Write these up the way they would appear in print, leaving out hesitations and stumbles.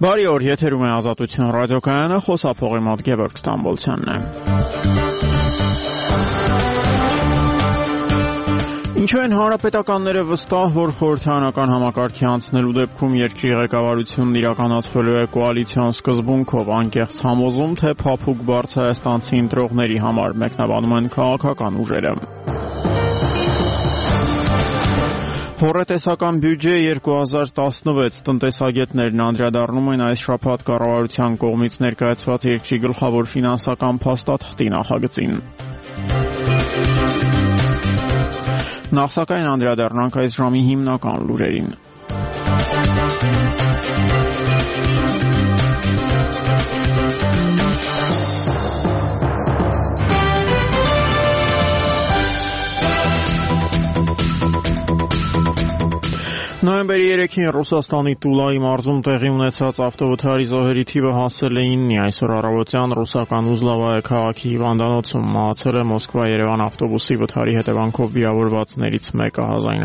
Բարի օր, եթերում է Ազատություն ռադիոկայանը, խոսափողի մոտ Գևորգ Ստամբոլցյանն է։ Ինչու են հանրապետականները վստահ, որ խորհրդարանական համակարգի անցնելու դեպքում երկրի ղեկավարությունն իրականացվելու է կոալիցիոն սկզբունքով, անկեղծ համոզում, թե փափուկ բարձ հայաստանցի ընտրողների համար, մեկնաբանում են քաղաքական ուժերը։ Հոռետեսական բյուջե 2016 տնտեսագետներն անդրադառնում են այս շաբաթ կառավարության կողմից ներկայացված երկրի գլխավոր ֆինանսական փաստաթղթի նախագծին։ Նախ սակայն անդրադառնանք այս ժամի հիմնական լուրերին։ Նոյեմբերի 3-ին Ռուսաստանի Տուլայի մարզում տեղի ունեցած ավտովթարի զոհերի թիվը հասել է 9-ի, այսօր առավոտյան ռուսական Ուզլավայե քաղաքի հիվանդանոցում մահացել է Մոսկվա-Երևան ավտոբուսի վթարի հետևանքով վիրավորվածներից մեկը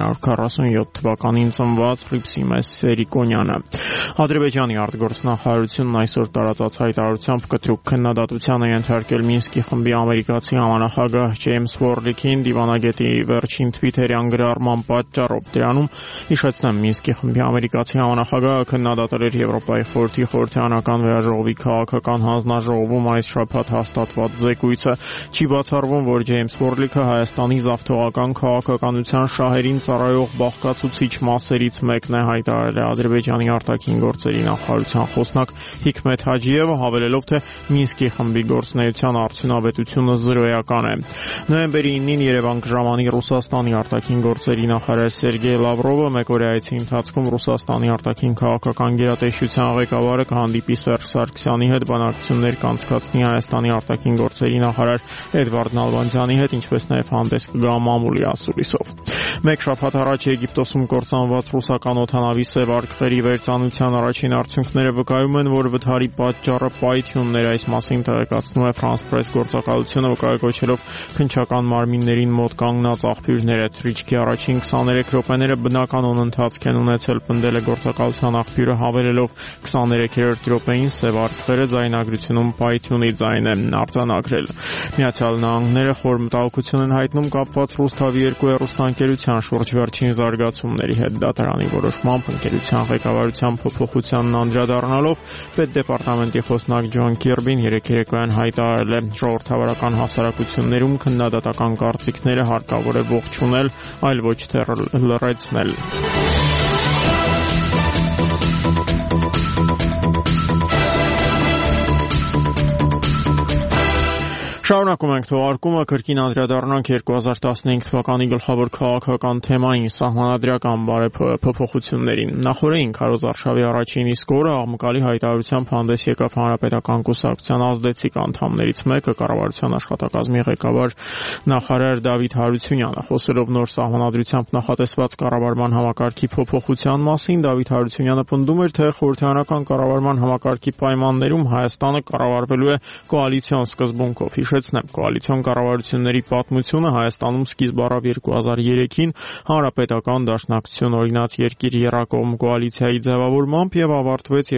1947 թվականին ծնված Ֆրիպսիմես Սերիկոնյանը։ Ադրբեջանի արտգործնախարարությունն այսօր տարածած հայտարարությամբ կտրուկ քննադատության է ենթարկել Մինսկի խմբի ամերիկացի համանախագահ Ջեյմս Վորլիքին դիվանագետի վերջին թվիթերյան գրառման պատճառով։ Դրանում հիշեցնեմ, Մինսկի խմբի ամերիկացի համանախագահը քննադատել էր Եվրոպայի խորհրդի խորհրդարանական վերաժողովի քաղաքական հանձնաժողովում այս շաբաթ հաստատված զեկույցը։ Չի բացառվում, որ Ջեյմս Վորլիքը Հայաստանի զավթողական քաղաքականության շահերին ծառայող բաղկացուցիչ մասերից մեկն է, հայտարարել է Ադրբեջանի արտաքին գործերի նախարարության խոսնակ Հիկմեթ Հաջիևը, հավելելով, թե Մինսկի խմբի գործունեության արդյունավետությունը զրոյական է։ Նոյեմբերի 9-ին Երևան կժամանի Ռուսաստանի արտաքին գործերի նախարար Սերգեյ Լավրովը մեկօրյա այցի ընթացքում Ռուսաստանի արտաքին քաղաքական գերատեսչության ղեկավարը կհանդիպի Սերժ Սարգսյանի հետ, բանակցություններ կանցկացնի Հայաստանի արտաքին գործերի նախարար Էդվարդ Նալբանդյանի հետ, ինչպես նաև հանդես կգա մամուլի ասուլիսով։ Մեկ շաբաթ առաջ Եգիպտոսում կործանված ռուսական օդանավի սև արկղերի վերծանության առաջին արդյունքները վկայում են, որ վթարի պատճառը պայթյունն էր, այս մասին տեղեկացնում է France Press գործակալությունը, վկայակոչելով քննչական մարմիններին մոտ կանգնած աղբյուրները։ Թռիչքի առաջին 23 րոպեները բնականon ընթացք են ունեցել, պնդել է գործակալության աղբյուրը, հավելելով 23-րդ րոպեին սև արկղերը ձայնագրությունում պայթյունի ձայն են արձանագրել։ Միացյալ Նահանգները խոր մտահոգություն են հայտնում կապված Ռուսթավի 2 հեռուստաընկերության շուրջ վերջին զարգացումների հետ։ Դատարանի որոշմամբ ընկերության ղեկավարության փոփոխությանն անդրադառնալով պետդեպարտամենտի խոսնակ Ջոն Քիրբին երեկոյան հայտարարել է, ժողովրդավարական հասարակություններում քննադատական կարծիքները հարկավոր է ողջունել, այլ ոչ թե լռեցնել։ Շարունակում ենք թողարկումը, կրկին անդրադառնանք 2015 թվականի գլխավոր քաղաքական թեմային սահմանադրական բարեփոխություններին։ Նախորդին քարոզարշավի առաջին իսկ օրը աղմկալի հայտարարությամբ հանդես եկավ Հանրապետական կուսակցության ազդեցիկ անդամներից մեկը, կառավարության աշխատակազմի ղեկավար նախարար Դավիթ Հարությունյանը։ Խոսելով նոր սահմանադրությամբ նախատեսված կառավարման համակարգի փոփոխության մասին, Դավիթ Հարությունյանը պնդում էր, թե խորհրդարանական կառավարման համակարգի պայմաններում Հայաստանը կառավարվելու է կոալիցիոն սկզբունքով։ Կոալիցիոն կառավարությունների պատմությունը Հայաստանում սկիզբ առավ 2003-ին Հանրապետական Դաշնակցություն օրինաց երկիր եռակողմ կոալիցիայի ձևավորմամբ եւ ավարտվեց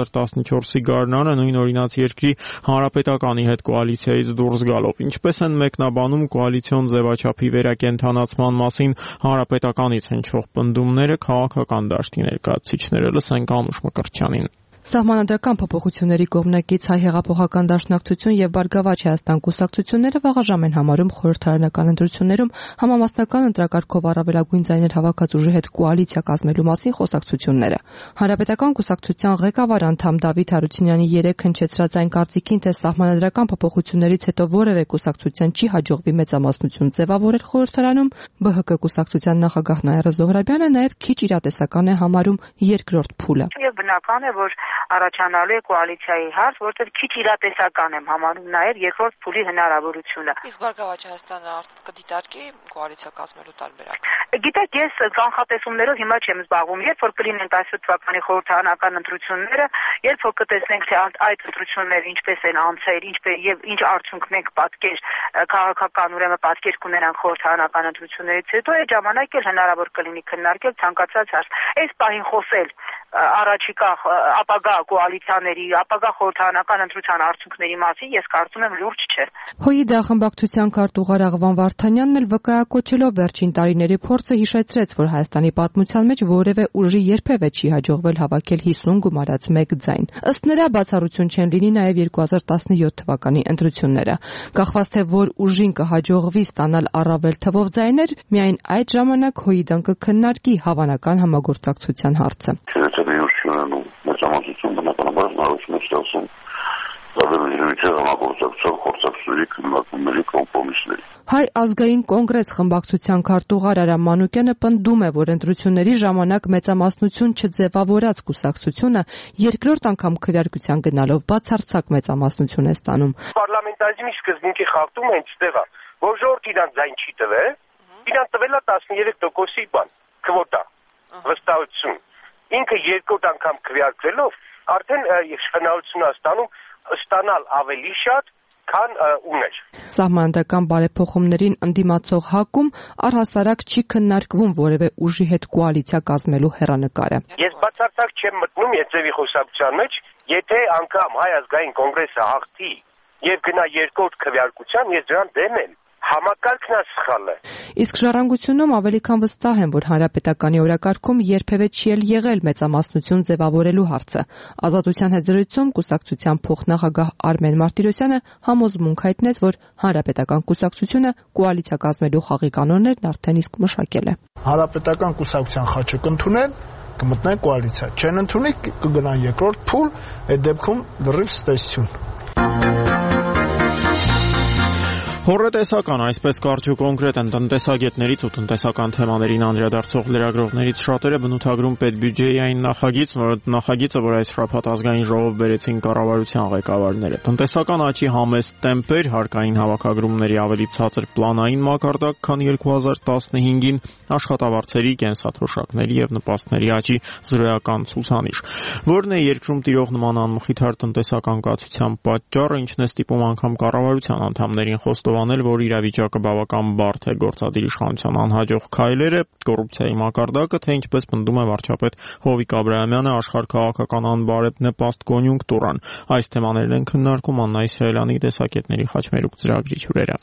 2014-ի գարնանը նույն օրինաց երկրի Հանրապետականի հետ կոալիցիայից դուրս գալով։ Ինչպես են մեկնաբանում կոալիցիոն ձևաչափի վերակենդանացման մասին Հանրապետականից հնչող պնդումները քաղաքական դաշտի ներկայացուցիչները, լսենք Անուշ Մկրտչյանին։ Սահմանադրական փոփոխությունների կողմնակից Հայ հեղափոխական դաշնակցություն եւ Բարգավաճ Հայաստան կուսակցությունները վաղաժամ են համարում խորհրդարանական ընտրություններում համամասնական ընտրակարգով առավելագույն ձայներ հավաքած ուժի հետ կոալիցիա կազմելու մասին խոսակցությունները։ Հանրապետական կուսակցության ղեկավար անդամ Դավիթ Հարությունյանի երեկ հնչեցրած այն կարծիքին, թե սահմանադրական փոփոխություններից հետո որևէ կուսակցության չի հաջողվի մեծամասնություն ձևավորել խորհրդարանում, ԲՀԿ կուսակցության նախագահ Նաիրա Զոհրաբյանը նաեւ քիչ իրատեսական է համարում երկրորդ փուլը։ Եվ բնական է, որ առաջանալու է կոալիցիայի հարց, որտեղ քիչ իրատեսական եմ համարում նաև երկրորդ փուլի հնարավորությունը։ Իսկ Բարգավաճ Հայաստանը կդիտարկի կոալիցիա կազմելու տարբերակ։ Գիտեք, ես կանխատեսումներով հիմա չեմ զբաղվում, երբ որ կլինեն 17 թվականի խորհրդարանական ընտրությունները, երբ որ կտեսնենք, թե այդ ընտրությունները ինչպես են անցել, եւ ինչ արդյունքներ ենք պատկեր քաղաքական ուրեմն պատկեր կունենան խորհրդարանական ընտրություններից հետո, այդ ժամանակ էլ հնարավոր կլինի քննարկել ցանկացած հարց։ Այս պահին խոսել առաջիկա ապագա ապագա կոալիցիաների, ապագա խորհրդարանական ընտրության արդյունքների մասին ես կարծում եմ լուրջ չէ։ ՀՅԴ խմբակցության քարտուղար Աղվան Վարդանյանն էլ վկայակոչելով վերջին տարիների փորձը հիշեցրեց, որ Հայաստանի պատմության մեջ որևէ ուժի երբևէ չի հաջողվել հավաքել 50 գումարած 1 ձայն։ Ըստ նրա, բացառություն չեն լինի նաև 2017 թվականի ընտրությունները։ Կախված թե որ ուժին կհաջողվի ստանալ առավել թվով ձայներ, միայն այդ ժամանակ ՀՅԴ-ն կքննարկի հավանական համագործակցության հարցը։ Հայ ազգային կոնգրես խմբակցության քարտուղար Արամ Մանուկյանը պնդում է, որ ընտրությունների ժամանակ մեծամասնություն չձևավորած կուսակցությունը երկրորդ անգամ քվեարկության գնալով բացարձակ մեծամասնություն է ստանում։ Պարլամենտարիզմի սկզբունքի խախտումը այնտեղ է, որ ժողովուրդը իրան ձայն չի տվել, իրան տվել է 13%-ի քվոտա, վստահություն։ Ինքը երկրորդ անգամ քվեարկվելով արդեն հնարավորություն է ստանալ ավելի շատ, քան ուներ։ Սահմանադրական բարեփոխումներին ընդդիմացող ՀԱԿ-ում առհասարակ չի քննարկվում որևէ ուժի հետ կոալիցիա կազմելու հեռանկարը։ Ես բացարձակ չեմ մտնում Եծևի խոսակցության մեջ, եթե անգամ Հայ ազգային կոնգրեսը հաղթի եւ գնա երկրորդ քվեարկության, ես դրան դեմ եմ։ Համակարգն է սխալը։ Իսկ Ժառանգությունում ավելի քան վստահ են, որ հանրապետականի օրակարգում երբևէ չի եղել մեծամասնություն ձևավորելու հարցը։ Ազատության հետ զրույցում կուսակցության փոխնախագահ Արմեն Մարտիրոսյանը համոզմունք հայտնեց, որ հանրապետական կուսակցությունը կոալիցիա կազմելու խաղի կանոններն արդեն իսկ մշակել է։ Հանրապետական կուսակցության խաչը կընդունեն, կմտնեն կոալիցիա, չեն ընդունի կգնան երկրորդ փուլ, այդ դեպքում լրիվ ստեսություն։ Հոռետեսական, այսպես կարճ ու կոնկրետ են տնտեսագետներից ու տնտեսական թեմաներին անդրադարձող լրագրողներից շատերը բնութագրում պետբյուջեային նախագիծը, որ այս շաբաթ ազգային ժողով բերեցին կառավարության ղեկավարները։ Տնտեսական աճի համեստ տեմպեր, հարկային հավաքագրումների ավելի ցածր պլանային մակարդակ, քան 2015-ին, աշխատավարձերի, կենսաթոշակների եւ նպաստների աճի զրոյական ցուցանիշ։ Որն է երկրում տիրող նման անմխիթար տնտեսական կացության պատճառը, ինչն է ստիպում անգամ կառավարության անդամներին խոստովանել, որ իրավիճակը բավական բարդ է, գործադիր իշխանության անհաջող քայլերը, կոռուպցիայի մակարդակը, թե ինչպես պնդում է վարչապետ Հովիկ Աբրահամյանը, աշխարհքաղաքական անբարենպաստ կոնյունկտուրան։ Այս թեմաներն են քննարկում Աննա Իսրայելյանի տեսակետների խաչմերուկ ծրագրի հյուրերը։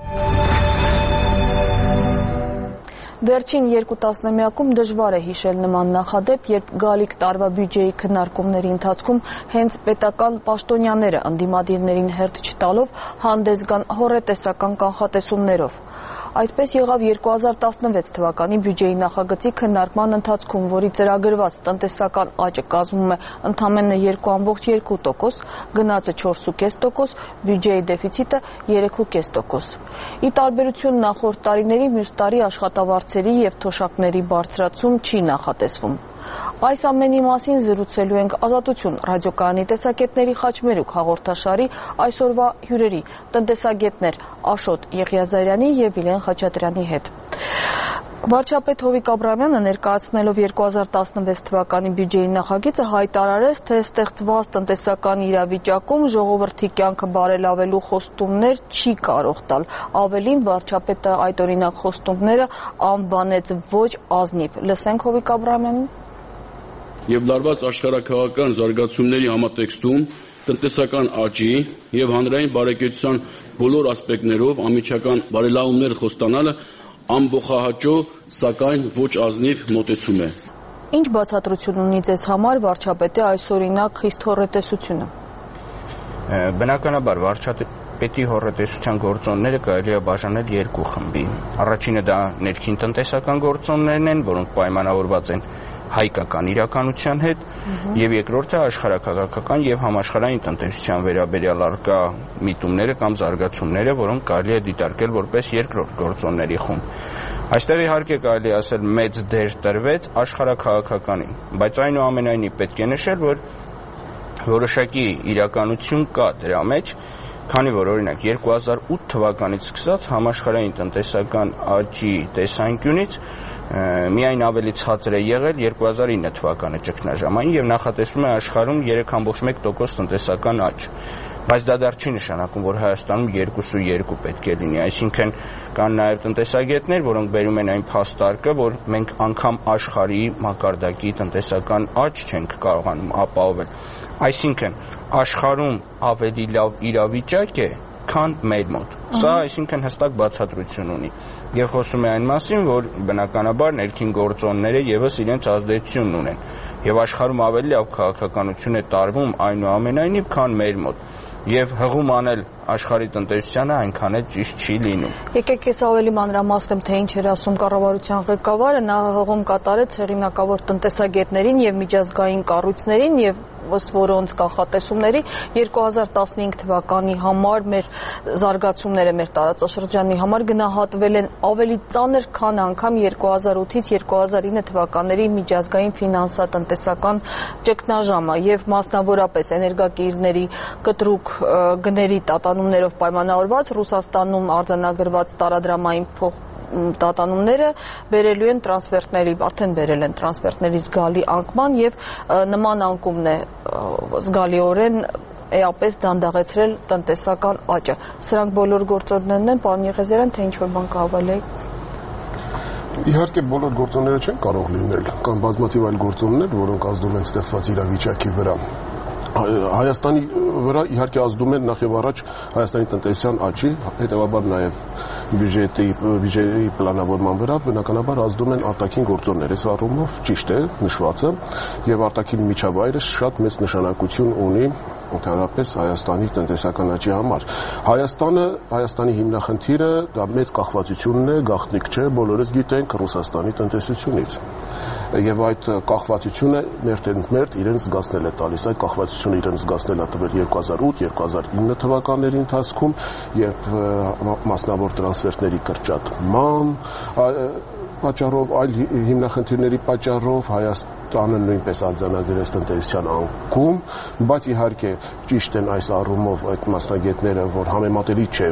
Վերջին 2 տասնամյակում դժվար է հիշել նման նախադեպ, երբ գալիք տարվա բյուջեի քննարկումների ընթացքում հենց պետական պաշտոնյաները ընդդիմադիրներին հերթ չտալով հանդես գան հոռետեսական կանխատեսումներով։ Այդպես եղավ 2016 թվականի բյուջեի նախագծի քննարկման ընթացքում, որի ծրագրված տնտեսական աճը կազմում է ընդամենը 2.2%, գնացը 4.5%, բյուջեի դեֆիցիտը 3.5%։ Ի տարբերություն նախորդ տարիների, մյուս տարի աշխատավարձերի եւ թոշակների բարձրացում չի նախատեսվում։ Այս ամենի մասին զրուցելու ենք Ազատություն ռադիոկայանի տեսակետների խաչմերուկ հաղորդաշարի այսօրվա հյուրերի, տնտեսագետներ Աշոտ Եղիազարյանի եւ Վիլեն Խաչատրյանի հետ։ Վարչապետ Հովիկ Աբրահամյանը ներկայացնելով 2016 թվականի բյուջեի նախագիծը հայտարարեց, թե ստեղծված տնտեսական իրավիճակում ժողովրդի կյանքը բարելավելու խոստումներ չի կարող տալ։ Ավելին, վարչապետը այդ օրինակ խոստումները անվանեց ոչ ազնիվ։ Լսենք Հովիկ Աբրահամյանին։ Եվ լարված աշխարհաքաղաքական զարգացումների համատեքստում տնտեսական աճի եւ հանրային բարեկեցության բոլոր ասպեկտներով անմիջական բարելավումներ խոստանալը ամբողջահաճո, սակայն ոչ ազնիվ մոտեցում է։ Ինչ բացատրություն ունի ձեզ համար վարչապետի այսօրինակ խիստ հոռետեսությունը։ Բնականաբար վարչապետի հոռետեսության գործոնները կարելի է բաժանել երկու խմբի։ Առաջինը դա ներքին տնտեսական գործոններն են, որոնք պայմանավորված են հայկական իրականության հետ, եւ երկրորդը աշխարհաքաղաքական եւ համաշխարհային տնտեսության վերաբերյալ առկա միտումները կամ զարգացումները, որոնք կարելի է դիտարկել որպես երկրորդ գործոնների խումբ։ Այստեղ իհարկե կարելի ասել մեծ դեր տրվեց աշխարհաքաղաքականին, բայց այնուամենայնիվ պետք է նշել, որ որոշակի իրականություն կա դրա մեջ, քանի որ օրինակ 2008 թվականից սկսած համաշխարհային տնտեսական աճի տեսանկյունից միայն ավելի ցածր է եղել 2009 թվականի ճգնաժամային եւ նախատեսվում է աշխարհում 3.1% տնտեսական աճ։ Բայց դա դեռ չի նշանակում, որ Հայաստանում 2.2 պետք է լինի, այսինքն կան նաև տնտեսագետներ, որոնք բերում են այն փաստարկը, որ մենք անգամ աշխարհի մակարդակի տնտեսական աճ չենք կարողանում ապահովել։ Այսինքն աշխարհում ավելի լավ իրավիճակ է, քան մեր մոտ։ Սա այսինքն հստակ բացատրություն ունի։ Եվ խոսում է այն մասին, որ բնականաբար ներքին գործոնները եւս իրենց ազդեցությունն ունեն։ Եվ աշխարհում ավելի լավ քաղաքականություն է տարվում այնուամենայնիվ, քան մեր մոտ։ Եվ հղում անել աշխարհի տնտեսությանը այնքան էլ ճիշտ չի լինում։ Եկեք ես ավելի մանրամասնեմ, թե ինչ էր ասում կառավարության ղեկավարը, նա հղում կատարեց հեղինակավոր տնտեսագետներին եւ միջազգային կառույցներին եւ ըստ որոնց կանխատեսումների 2015 թվականի համար մեր զարգացումները մեր տարածաշրջանի համար գնահատվել են ավելի ծանր, քան անգամ 2008-ից 2009 թվականների միջազգային ֆինանսատնտեսական ճգնաժամը եւ մասնավորապես էներգակիրների կտրուկ գների տատանումներով պայմանավորված Ռուսաստանում արձանագրված տարադրամային տատանումները բերելու են արդեն բերել են տրանսֆերտների զգալի անկման եւ նման անկումն է զգալիորեն էապես դանդաղեցրել տնտեսական աճը։ Սրանք բոլոր գործոններն են, պարոն Եղեզարյան, թե ինչ-որ բան կհավալեք։ Իհարկե բոլոր գործոնները չեն կարող լինել, կան բազմաթիվ այլ գործոններ, որոնք ազդում են ստեղծված իրավիճակի վրա։ Հայաստանի վրա իհարկե ազդում են նախ եւ առաջ Հայաստանի տնտեսության աճի, հետեւաբար նաեւ բյուջեի պլանավորման վրա բնականաբար ազդում են արտաքին գործոններ։ Այս առումով ճիշտ է նշվածը եւ արտաքին միջավայրը շատ մեծ նշանակություն ունի ընդհանրապես Հայաստանի տնտեսական աճի համար։ Հայաստանի հիմնախնդիրը դա մեծ կախվածությունն է, գաղտնիք չէ, բոլորս գիտենք Ռուսաստանի տնտեսությունից։ Եվ այդ կախվածությունը մերթ իրենց զգացնել է տալիս։ Այդ կախվածությունը իրենց զգացնել է տվել 2008-2009 թվականների ընթացքում, երբ մասնավոր տրանսֆերտների կրճատման պատճառով, այլ հիմնախնդիրների պատճառով Հայաստանը նույնպես արձանագրեց տնտեսության անկում, բայց իհարկե ճիշտ են այս առումով այդ մասնագետները, որ համեմատելի չէ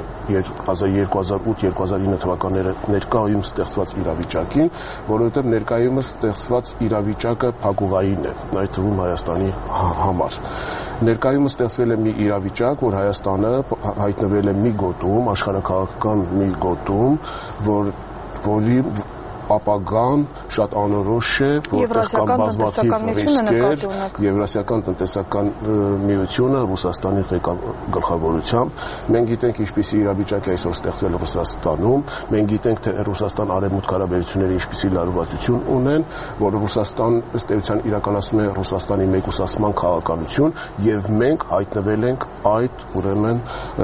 2008-2009 թվականները ներկայում ստեղծված իրավիճակին, որովհետև ներկայումս ստեղծված իրավիճակը փակուղային է, այդ թվում Հայաստանի համար։ Ներկայումս ստեղծվել է մի իրավիճակ, որ Հայաստանը հայտնվել է մի գոտում, աշխարհաքաղաքական մի գոտում, որի ապագան շատ անորոշ է, որտեղ կան բազմաթիվ ռիսկեր, Եվրասիական տնտեսական միությունը Ռուսաստանի գլխավորությամբ։ Մենք գիտենք ինչպիսի իրավիճակ է այսօր ստեղծվել Ռուսաստանում, մենք գիտենք թե Ռուսաստան-արևմուտք հարաբերությունները ինչպիսի լարվածություն ունեն, որ Ռուսաստան ըստ էության իրականացնում է Ռուսաստանի մեկուսացման քաղաքականություն եւ մենք հայտնվել ենք այդ ուրեմն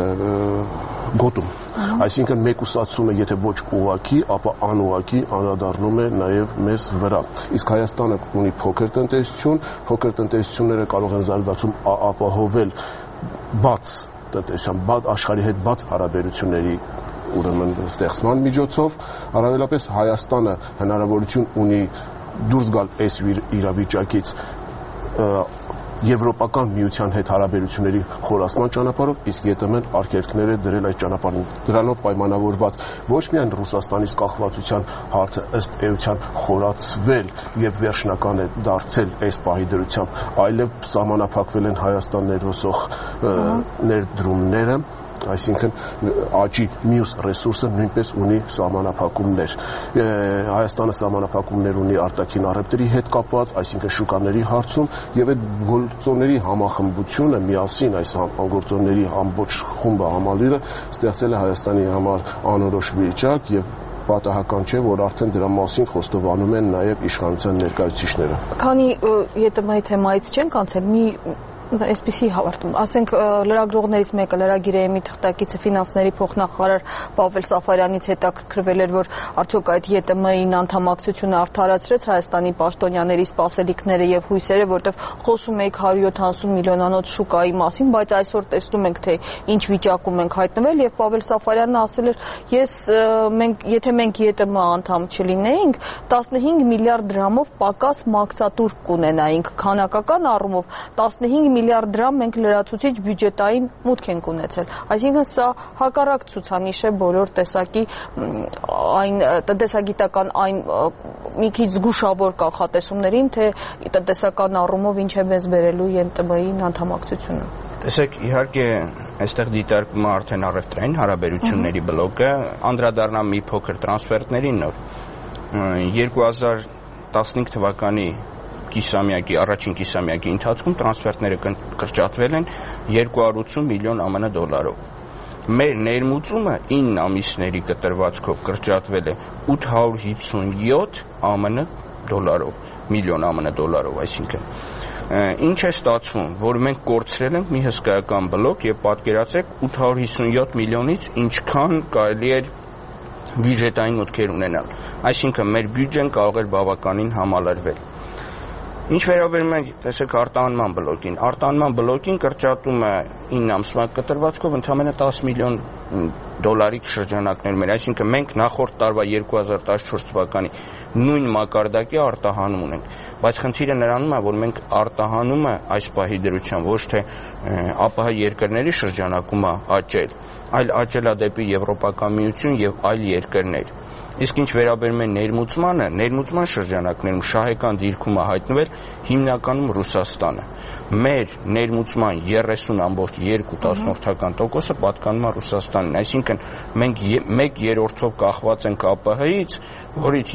գոտում։ Այսինքն մեկուսացումը եթե ոչ ուղղակի, ապա անուղղակի անդրադառնում է նաև մեզ վրա։ Իսկ Հայաստանը ունի փոքր տնտեսություն, փոքր տնտեսությունները կարող են զարգացում ապահովել բաց տնտեսության, աշխարհի հետ բաց հարաբերությունների ուրեմն ստեղծման միջոցով, առավելապես Հայաստանը հնարավորություն ունի դուրս գալ այս իրավիճակից Եվրոպական միության հետ հարաբերությունների խորացման ճանապարհով, իսկ ԵՏՄ-ն արգելքները դրել այդ ճանապարհին։ Դրանով պայմանավորված ոչ միայն Ռուսաստանից կախվածության հարցը ըստ էության խորացվել եւ վերջնական է դարձել այս պահի դրությամբ, այլև սահմանափակվել են Հայաստան ներոսող ներդրումները, այսինքն աճի մյուս ռեսուրսը նույնպես ունի սահմանափակումներ։ Հայաստանը սահմանափակումներ ունի արտաքին առևտրի հետ կապված, այսինքն շուկաների հարցում, եւ այդ գործոնների համախմբությունը միասին այս գործոնների ամբողջ խումբը համալիրը ստեղծել է Հայաստանի համար անորոշ վիճակ եւ պատահական չէ, որ արդեն դրա մասին խոստովանում են նաև իշխանության ներկայացուցիչները։ Քանի ԵՏՄ-ի թեմայից չենք անցել, մի այսպիսի հավարտում, ասենք լրագրողներից մեկը լրագիրեմի թղթակիցը ֆինանսների փոխնախարար Պավել Սաֆարյանից հետաքրքրվել էր, որ արդյոք այդ ԵՏՄ-ին անդամակցությունը արդարացրեց Հայաստանի պաշտոնյաների սպասելիքները եւ հույսերը, որտեղ խոսում էիք 170 միլիոնանոց շուկայի մասին, բայց այսօր տեսնում ենք, թե ինչ վիճակում ենք հայտնվել եւ Պավել Սաֆարյանը ասել էր, եթե մենք ԵՏՄ անդամ չլինեինք, 15 միլիարդ դրամով պակաս մաքսատուր կունենայինք, քանակական առումով 15 միլիարդ դրամ մենք լրացուցիչ բյուջետային մուտք ենք ունեցել։ Այսինքն սա հակառակ ցուցանիշ է բոլոր տեսակի այն տնտեսագիտական այն մի քիչ զգուշավոր կանխատեսումներին, թե տնտեսական առումով ինչ է մեզ բերելու ԵՆՏՄ-ի անդամակցությունը։ Տեսեք, իհարկե, այստեղ դիտարկվում է արդեն առևտրային հարաբերությունների բլոկը, անդրադառնամ մի փոքր տրանսֆերտներին նոր։ 2015 թվականի առաջին կիսամյակի ընթացքում տրանսֆերտները կրճատվել են 280 միլիոն ԱՄՆ դոլարով։ Մեր ներմուծումը 9 ամիսների կտրվածքով կրճատվել է 857 ԱՄՆ դոլարով, միլիոն ԱՄՆ դոլարով, այսինքն ինչ է ստացվում, որ մենք կորցրել ենք մի հսկայական բլոկ եւ պատկերացրեք 857 միլիոնից ինչքան կարելի էր բյուջետային մուտքեր ունենալ, այսինքն մեր բյուջեն կարող էր բավականին համալրվել։ Ինչ վերաբերում է, տեսեք, արտահանման բլոկին կրճատումը 9 ամսվա կտրվածքով ընդամենը 10 միլիոն դոլարի շրջանակներում էր, այսինքն մենք նախորդ տարվա 2014 թվականի նույն մակարդակի արտահանում ունենք, բայց խնդիրը նրանում է, որ մենք արտահանումը այս պահի դրությամբ ոչ թե ԱՊՀ երկրների շրջանակում է աճել, այլ աճել է դեպի Եվրոպական միություն եւ այլ երկրներ։ Իսկ ինչ վերաբերում է ներմուծման շրջանակներում շահեկան դիրքում է հայտնվել հիմնականում Ռուսաստանը։ Մեր ներմուծման 30.2% պատկանում է Ռուսաստանին, այսինքն մենք 1/3-ով կախված ենք ԱՊՀ-ից, որից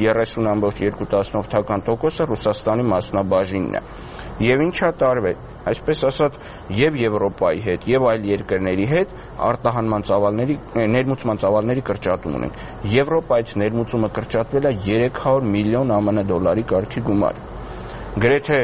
30.2% Ռուսաստանի մասնաբաժինն է։ Եվ ինչա տարվել, այսպես ասած, եւ Եվրոպայի հետ, եւ այլ երկրների հետ ներմուծման ծավալների կրճատում ունենք։ Եվրոպայից ներմուծումը կրճատվել է 300 միլիոն ԱՄՆ դոլարի կարգի գումար։ Գրեթե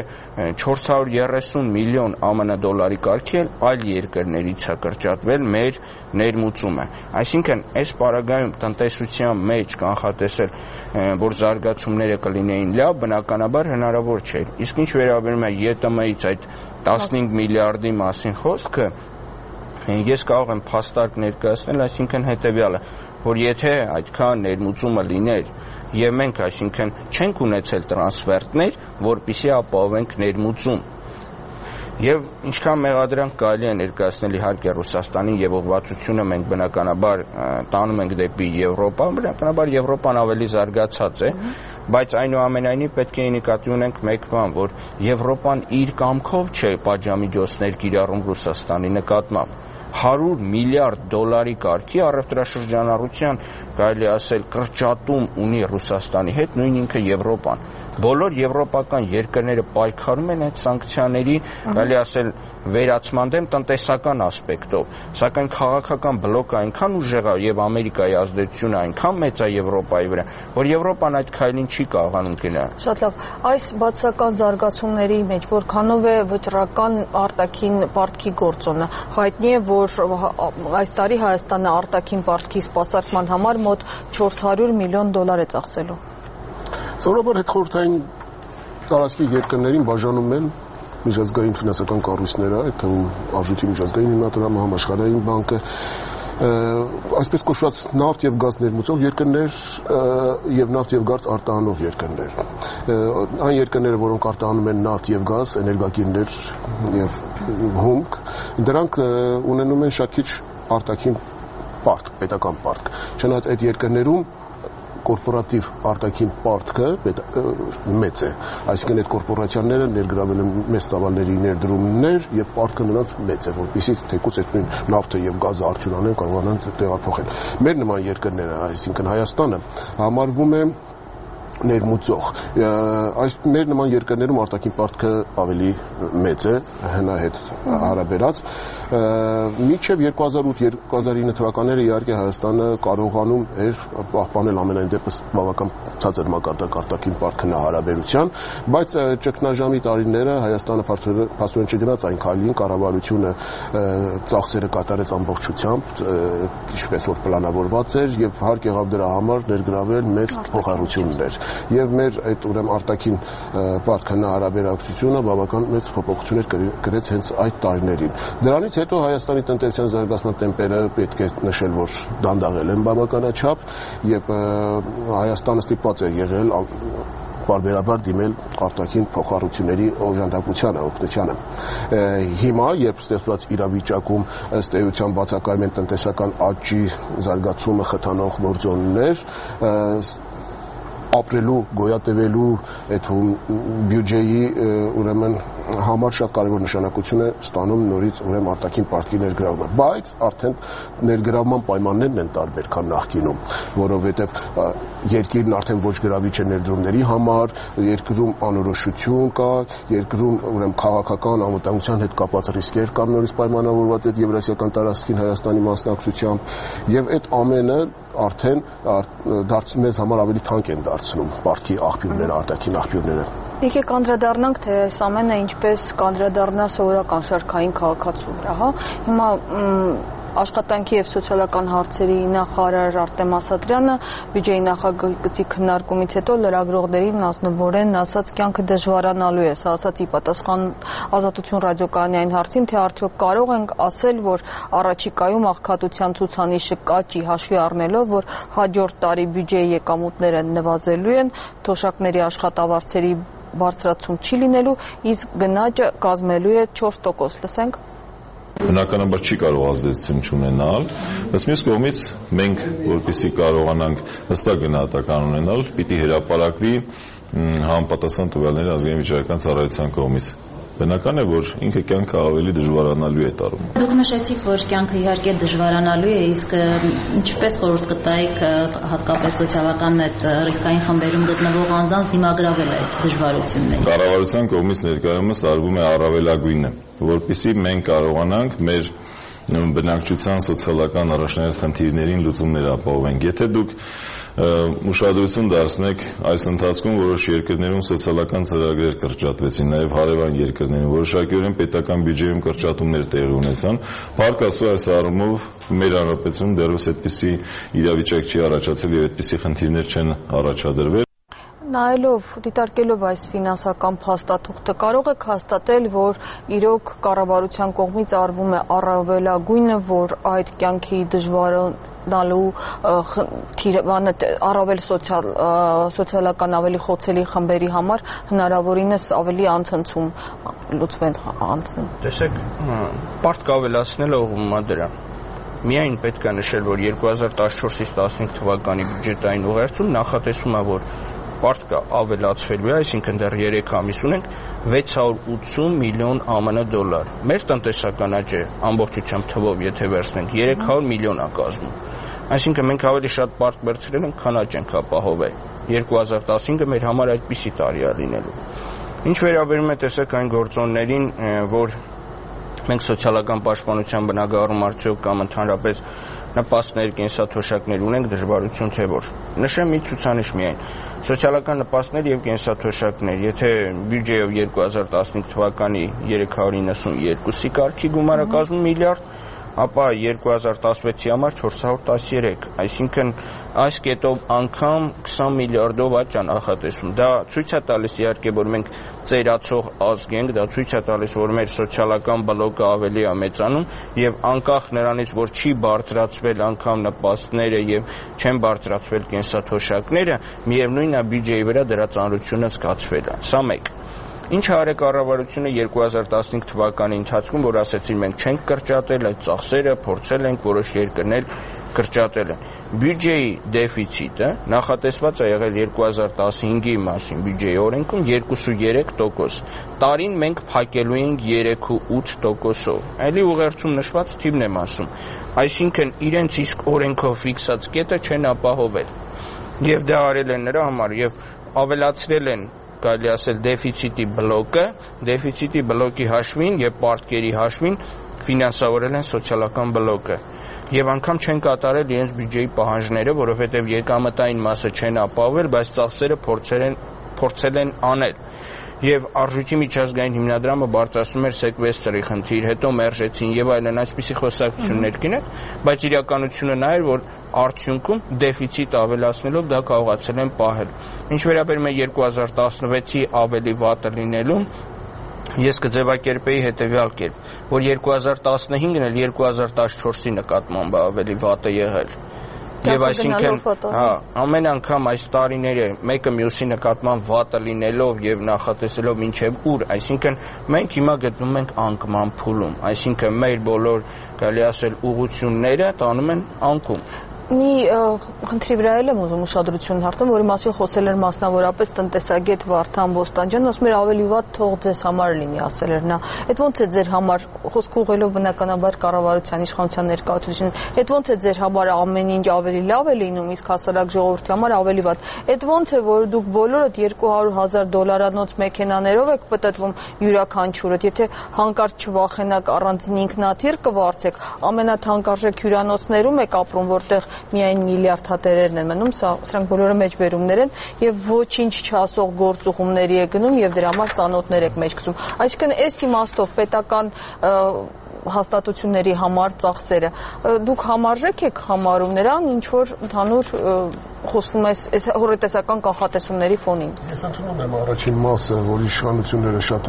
430 միլիոն ԱՄՆ դոլարի կարգի էլ այլ երկրներից է կրճատվել մեր ներմուծումը։ Այսինքն, այս պարագայում տնտեսության մեջ կանխատեսել, որ զարգացումները կլինեին լավ, բնականաբար հնարավոր չէ։ Իսկ ինչ վերաբերում է ԵՏՄ-ից այդ 15 միլիարդի մասին խոսքը, ես կարող եմ փաստարկ ներկայացնել, այսինքն հետևյալը, որ եթե այդքան ներմուծումը լիներ եւ մենք, այսինքն, չենք ունեցել տրանսֆերտներ, որպեսզի ապահովենք ներմուծում։ Եվ ինչքան մեղադրանք կարելի է ներկայացնել իհարկե Ռուսաստանին եւ ուղղվածությունը մենք բնականաբար տանում ենք դեպի Եվրոպա, բնականաբար Եվրոպան ավելի զարգացած է, բայց այնուամենայնիվ պետք է նկատի ունենք մեկ բան, որ Եվրոպան իր կամքով չէ պատժամիջոցներ կիրառում Ռուսաստանի նկատմամբ։ 100 միլիարդ դոլարի կարգի առևտրաշրջանառության, կարելի ասել, կրճատում ունի Ռուսաստանի հետ նույն ինքը Եվրոպան։ Բոլոր եվրոպական երկրները պայքարում են այդ սանկցիաների, կարելի ասել, վերացման դեմ տնտեսական ասպեկտով, սակայն քաղաքական բլոկը այնքան ուժեղ է եւ Ամերիկայի ազդեցությունը այնքան մեծ է Եվրոպայի վրա, որ Եվրոպան այդ քայլին չի կարողանում գնալ։ Շատ լավ, այս բացական զարգացումների մեջ որքանով է վճռական արտաքին պարտքի գործոնը։ Հայտնի է, որ այս տարի Հայաստանը արտաքին պարտքի սպասարկման համար մոտ 400 միլիոն դոլար է ծախսելու։ Սովորաբար հետխորհրդային տարածքի երկրներին բաժանում են միջազգային ֆինանսական կառույցները, այդ թվում Արժույթի միջազգային հիմնադրամը, Համաշխարհային բանկը, այսպես կոչված նավթ եւ գազ ներմուծող երկրներ եւ նավթ եւ գազ արտահանող երկրներ։ Այն երկրները, որոնք արտահանում են նավթ եւ գազ, էներգակիրներ եւ հումք, դրանք ունենում են շատ քիչ արտաքին պարտք, պետական պարտք։ Չնայած այդ երկրներում կորպորատիվ արտաքին պարտքը մեծ է, այսինքն այդ կորպորացիաները ներգրավել են մեծ ծավալների ներդրումներ եւ պարտքը նրանց մեծ է, որպեսզի թեկուզ այդ նույն նավթը եւ գազը արդյունանեն կարողանան տեղափոխել։ Մեր նման երկրները, այսինքն Հայաստանը, համարվում է ներմուծող։ Այս մեր նման երկրներում արտաքին պարտքը ավելի մեծ է, հնա հետ հարաբերած։ Մինչև 2008-2009 թվականները իհարկե Հայաստանը կարողանում էր պահպանել ամենայն դեպս բավական ցածր մակարդակ արտաքին պարտքի հարաբերության, բայց ճգնաժամի տարիները Հայաստանը փաստորեն չգնաց այն քայլին, կառավարությունը ծախսերը կատարեց ամբողջությամբ, ինչպես որ պլանավորված էր, եւ հարկ եղավ դրա համար ներգրավել մեծ փոխհարություններ։ Եվ մեր այդ ուրեմն արտաքին պարտքի հարաբերակցությունը բավական մեծ փոփոխություններ կրեց հենց այդ տարիներին։ Դրանից հետո Հայաստանի տնտեսության զարգացման տեմպերը պետք է նշել, որ դանդաղել են բավականաչափ, եւ Հայաստանը ստիպված է եղել բարբերաբար դիմել արտաքին փոխառությունների օժանդակությանը, օգնությանը։ Հիմա, երբ ստեղծված իրավիճակում ըստ էության բացակայում են տնտեսական աճի զարգացումը խթանող գործոններ, ապրելու, գոյատևելու այդ բյուջեի ուրեմն համար շատ կարևոր նշանակություն է ստանում նորից ուրեմն արտաքին պարտքի ներգրավումը, բայց արդեն ներգրավման պայմաններն են տարբեր, քան նախկինում, որովհետև երկիրն արդեն ոչ գրավիչ է ներդրումների համար, երկրում անորոշություն կա, երկրում ուրեմն քաղաքական անվտանգության հետ կապված ռիսկեր կան նորից պայմանավորված այդ Եվրասիական տարածքին Հայաստանի մասնակցությամբ, եւ այդ ամենը արդեն մեզ համար ավելի թանկ են դարձնում պարտքի աղբյուրները, արտաքին աղբյուրները։ Եկեք անդրադառնանք, թե այս ամենը ինչպես կանդրադառնա սովորական շարքային քաղաքացու վրա, հա։ Հիմա Աշխատանքի եւ սոցիալական հարցերի նախարար Արտեմ Ասատրյանը բյուջեի նախագծի քննարկումից հետո լրագրողներին ազնվորեն ասաց կյանքը դժվարանալու է, սա ասաց ի պատասխան Ազատություն ռադիոկայանի այն հարցին, թե արդյոք կարող ենք ասել, որ առաջիկայում աղքատության ցուցանիշը կաճի հաշվի առնելով, որ հաջորդ տարի բյուջեի եկամուտները նվազելու են, թոշակների աշխատավարձերի բարձրացում չի լինելու, իսկ գնաճը կազմելու է 4%, լսենք։ Բնականաբար չի կարող ազդեցություն չունենալ, բայց մյուս կողմից մենք, որպեսզի կարողանանք հստակ գնահատական ունենալ, պիտի հրապարակվի համապատասխան տվյալները ազգային վիճակական ծառայության կողմից։ Բնական է, որ ինքը կյանքը ավելի դժվարանալու է տարում։ Դուք նշեցիք, որ կյանքը իհարկե դժվարանալու է, իսկ ինչպես խորհուրդ կտայիք հատկապես սոցիալական այդ ռիսկային խմբերում գտնվող անձանց դիմագրավել այդ դժվարություններին։ Կառավարության կողմից ներկայումս արվում է առավելագույնը, որպեսզի մենք կարողանանք մեր բնակչության սոցիալական առաջնային խնդիրներին լուծումներ ապահովենք։ Եթե դուք ուշադրություն դարձնեք, այս ընթացքում որոշ երկրներում սոցիալական ծրագրեր կրճատվեցին, նաև հարևան երկրներում որոշակիորեն պետական բյուջեում կրճատումներ տեղի ունեցան։ Փառք Աստծո, այս առումով մեր հանրապետությունում դեռևս այդպիսի իրավիճակ չի առաջացել եւ այդպիսի խնդիրներ չեն առաջադրվել։ Նայելով, դիտարկելով այս ֆինանսական փաստաթուղթը, կարող եք հաստատել, որ իրոք կառավարության կողմից արվում է առավելագույնը, որ այդ կյանքի դժվարանալու թիրավանը առավել սոցիալական ավելի խոցելի խմբերի համար հնարավորինս ավելի անցնցում լուծվեն անցնեն։ Տեսեք, պարտք ավելացնելը ուղղվում է դրան։ Միայն պետք է նշել, որ 2014-ից 15 թվականի բյուջետային ուղերձում նախատեսվում է, որ պարտքը ավելացվելու է, այսինքն դեռ 3 ամիս ունենք 680 միլիոն ԱՄՆ դոլար։ Մեր տնտեսական աճը ամբողջությամբ թվով եթե վերցնենք 300 միլիոն է կազմում։ Այսինքն մենք ավելի շատ պարտ վերցրել ենք, քան աճ ենք ապահովել։ 2015-ը մեր համար այդպիսի տարի է լինելու։ Ինչ վերաբերում է տեսեք այն գործոններին, որ մենք սոցիալական պաշտպանության բնագավառում արդյոք կամ ընդհանրապես նպաստներ, կենսաթոշակներ ունենք, դժվարություն թե որ։ Նշեմ մի ցուցանիշ միայն։ Սոցիալական նպաստներ եւ կենսաթոշակներ, եթե բյուջեով 2015 թվականի 392-ի կարգի գումարը կազմում միլիարդ, ապա 2016-ի համար 413, այսինքն այս կետով անգամ 20 միլիարդով աճ նախատեսում։ Դա ցույց է տալիս իհարկե, որ մենք ծերացող ազգ ենք, դա ցույց է տալիս, որ մեր սոցիալական բլոկը ավելի է մեծանում եւ անկախ նրանից, որ չի բարձրացվել անգամ նպաստները եւ չեն բարձրացվել կենսաթոշակները, միևնույնն է բյուջեի վրա դրա ծանրությունը զգացվել է։ Սա մեկ։ Ինչ արեք կառավարությունը 2015 թվականի ընթացքում, որ ասեցին մենք չենք կրճատել այդ ծախսերը, փորձել ենք որոշ երկրներ կրճատել են։ Բյուջեի դեֆիցիտը նախատեսված է եղել 2015-ի մասին բյուջեի օրենքում 2.3%։ Տարին մենք փակելու ենք 3.8%-ով։ Այլի ուղերձում նշված թիվն եմ ասում։ Այսինքն իրենց իսկ օրենքով ֆիքսած կետը չեն ապահովել։ Եվ դա արել են նրա համար եւ ավելացրել են կարելի ասել դեֆիցիտի բլոկի հաշվին եւ պարտքերի հաշվին ֆինանսավորել են սոցիալական բլոկը եւ անգամ չեն կատարել իրենց բյուջեի պահանջները, որովհետեւ եկամտային մասը չեն ապահովել, բայց ծախսերը փորձել են անել։ Եվ արժույթի միջազգային հիմնադրամը բարձրացնում էր սեկվեստրի խնդիր, հետո մերժեցին եւ այլն, այսպիսի խոսակցություններ կինեն, բայց իրականությունը նա էր, որ արդյունքում դեֆիցիտ ավելացնելով դա կարողացել են պահել։ Ինչ վերաբերում է 2016-ի ավելի վատը լինելուն, ես կձևակերպեի հետևյալ կերպ, որ 2015-ն էլ 2014-ի նկատմամբ ավելի վատ է եղել։ Եվ այսինքն, ամեն անգամ այս տարիները մեկը մյուսի նկատմամբ վատը լինելով եւ նախատեսելով մինչեւ ուր, այսինքն մենք հիմա գտնվում ենք անկման փուլում, այսինքն մեր բոլոր կարելի ասել ուղղությունները տանում են անկում։ Մի խնդրի վրա եմ ուզում ուշադրություն դարձնել, որի մասին խոսել էր մասնավորապես տնտեսագետ Վարդան Բոստանջյանը, ասում էր ավելի վատ թող ձեզ համար լինի, ասել էր նա։ Այդ ո՞նց է ձեր համար, խոսք ուղղելով բնականաբար կառավարության իշխանության ներկայացուցիչին, այդ ո՞նց է ձեր համար ամեն ինչ ավելի լավ է լինում, իսկ հասարակ ժողովրդի համար ավելի վատ։ Այդ ո՞նց է, որ դուք բոլորդ $200,000 մեքենաներով եք պտտվում յուրաքանչյուրդ, եթե հանկարծ չվախենաք առանձին ինքնաթիռ կվարձեք, ամենաթանկարժեք հյուրանոցներում եք ապրում, որտեղ միայն միլիարդատերերն են մնում, սրանք բոլորը մեջբերումներ են եւ ոչինչ չասող գործուղումների է գնում եւ դրա համար ծանոթներ եք մեջ գցում։ Այսինքն այս իմաստով պետական հաստատությունների համար ծախսերը դուք համարժեք եք համարում նրան, ինչ որ ընդհանուր խոսվում է այս հորետեսական կանխատեսումների ֆոնին։ Ես ընդունում եմ առաջին մասը, որ իշխանությունները շատ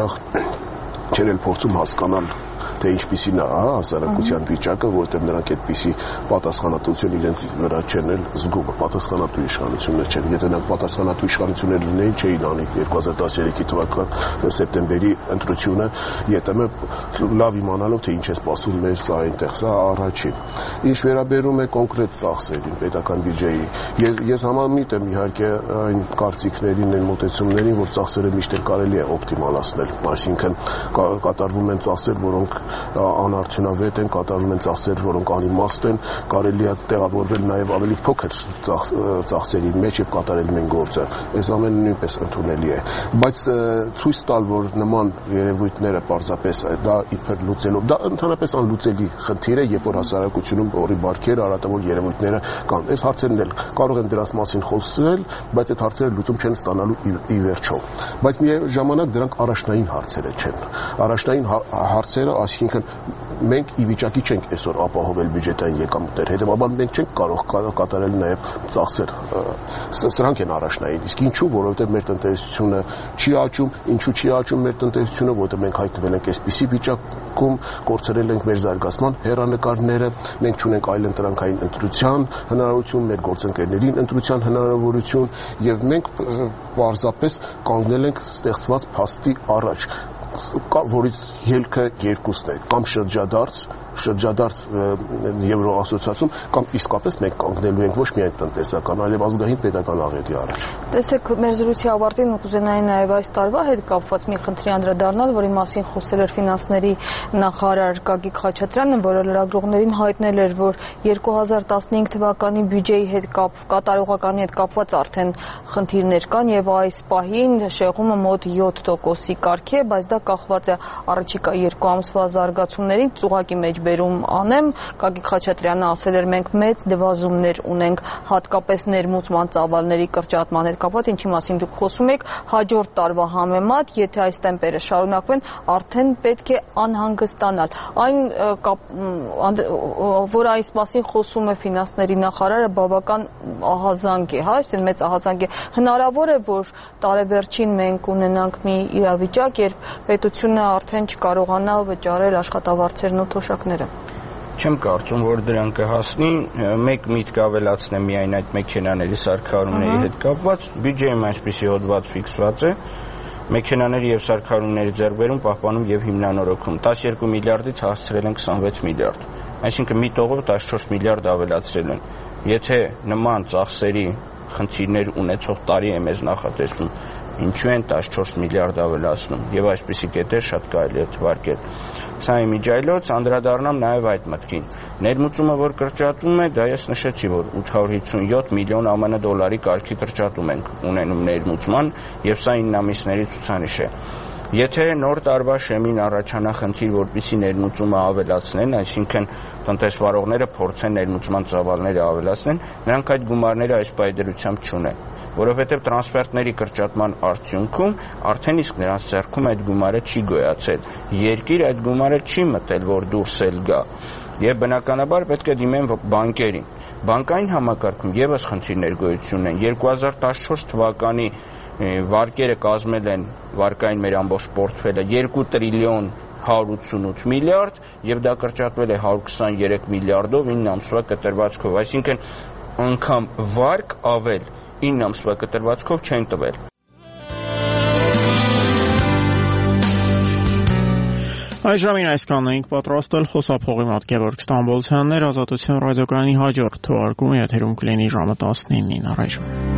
չեն էլ փորձում հասկանալ թե ինչպիսին է հասարակության վիճակը, որտեղ նրանք այդպիսի պատասխանատվություն իրենց վրա չեն էլ զգում, պատասխանատու իշխանություններ չեն։ Եթե նրանք պատասխանատու իշխանություններ լինեին, չէին անի 2013 թվականի սեպտեմբերի ընտրությունը, ԵՏՄ լավ իմանալով թե ինչ է սպասում մեր սա այնտեղ, սա առաջին։ Ինչ վերաբերում է կոնկրետ ծախսերին, պետական բյուջեի, ես համամիտ եմ իհարկե այն կարծիքներին, այն մոտեցումներին, որ ծախսերը միշտ կարելի է օպտիմալացնել, այսինքն կատարվում են ծախսեր, որոնք անարդյունավետ են, կատարվում են ծախսեր, որոնք անիմաստ են, կարելի է տեղավորվել նաև ավելի փոքր ծախսերի մեջ եւ կատարել մեն գործը։ Այս ամենը նույնպես ընդունելի է, բայց ցույց տալ, որ նման երևույթները պարզապես դա իբր լուծելով, դա ընդհանրապես անլուծելի խնդիր է, երբ որ հասարակությունում օրի բարքեր, արատավոր երևույթները կան։ Այս հարցերն էլ կարող են դրանց մասին խոսել, բայց այդ հարցերը լուծում չեն ստանալու ի վերջո։ Բայց միաժամանակ դրանք առաջնային հարցերը չեն։ Առաջնային հարցերը, այսինքն մենք ի վիճակի չենք այսօր ապահովել բյուջետային եկամուտներ, հետևաբար մենք չենք կարող կատարել նաև ծախսեր։ Սրանք են առաջնային։ Իսկ ինչու, որովհետև մեր տնտեսությունը չի աճում, ինչու չի աճում մեր տնտեսությունը, որովհետև մենք հայտնվել ենք այսպիսի վիճակում, կորցրել ենք մեր զարգացման հեռանկարները, մենք չունենք այլ ընտրանքային ընտրության հնարավորություն, մեր գործընկերներին ընտրության հնարավորություն, եւ մենք պարզապես կանգնել ենք ստեղծված փաստի առաջ, որից ելքը երկուսն է, կամ շրջադարձ Եվրոասոցիացիում, կամ իսկապես մենք կանգնելու ենք ոչ միայն տնտեսական, այլև ազգային պետական աղետի առաջ։ Տեսեք, մեր զրույցի ավարտին կուզենայի նաև այս տարվա հետ կապված մի խնդրի անդրադառնալ, որի մասին խոսել էր ֆինանսների նախարար Գագիկ Խաչատրյանը, որը լրագրողներին հայտնել էր, որ 2015 թվականի բյուջեի հետ կատարողականի հետ կապված արդեն խնդիրներ կան եւ այս պահին շեղումը մոտ 7%-ի կարգի է, բայց դա կախված է առաջիկա 2 ամսվա զարգացումներից, ուղղակի մեջբերում անեմ, Գագիկ Խաչատրյանը ասել էր մենք մեծ դվազումներ ունենք հատկապես ներմուծման ծավալների կրճատման հետ կապված, ինչի մասին դուք խոսում եք, հաջորդ տարվա համեմատ, եթե այս տեմպերը շարունակվեն, արդեն պետք է անհանգստանալ։ Այն որ այս մասին խոսում է ֆինանսների նախարարը, բավական ահազանգ է, այսինքն մեծ ահազանգ է։ Հնարավոր է, որ տարեվերջին մենք ունենանք մի իրավիճակ, երբ պետությունը արդեն չկարողանա վճարել աշխատավարձերն ու թոշակները։ Չեմ կարծում, որ դրան կհասնի, մեկ միտք ավելացնեմ միայն այդ մեքենաների սարքավորումների հետ կապված, բյուջեում այսպիսի հոդված ֆիքսված է, մեքենաների եւ սարքավորումների ձեռքբերում, պահպանում եւ հիմնանորոգում 12 միլիարդից հասցրել են 26 միլիարդ, այսինքն մի տողով 14 միլիարդ ավելացրել են։ Եթե նման ծախսերի խնդիրներ ունեցող տարի է մեզ նախատեսվում, ինչու են 14 միլիարդ ավելացնում եւ այսպիսի կետեր շատ կարելի է թվարկել։ Սա իմիջայլոց անդրադառնամ նաև այդ մտքին։ Ներմուծումը, որ կրճատում է, դա ես նշեցի, որ 857 միլիոն ԱՄՆ դոլարի կարգի կրճատում ենք ունենում ներմուծման եւ սա 9 ամիսների ցուցանիշ է։ Եթե նոր տարվա շեմին առաջանա խնդիր, որպեսզի ներմուծումը ավելացնեն, այսինքն տնտեսվարողները փորձեն ներմուծման ծավալները ավելացնեն, նրանք այդ գումարները այս պայդրությամբ չունեն, որովհետև տրանսֆերտների կրճատման արդյունքում արդեն իսկ նրանց ձեռքում այդ գումարը չի գոյացել։ Երկիր այդ գումարը չի մտել, որ դուրս էլ գա։ Եվ բնականաբար պետք է դիմեն բանկերին։ Բանկային համակարգում եւս խնդիրներ գոյություն ունեն։ 2014 թվականի վարկերը կազմել են վարկային մեր ամբողջ պորտֆելը 2 տրիլիոն 188 միլիարդ եւ դա կրճատվել է 123 միլիարդով 9 ամսվա կտրվածքով, այսինքն անգամ վարկ ավել 9 ամսվա կտրվածքով չեն տվել։ Այս ժամին այսքանն էինք պատրաստել, խոսափողի մոտ Գևորգ Ստամբոլցյանն էր, Ազատություն ռադիոկայանի հաջորդ թողարկումը եթերում կլինի ժամը 19-ին առայժմ։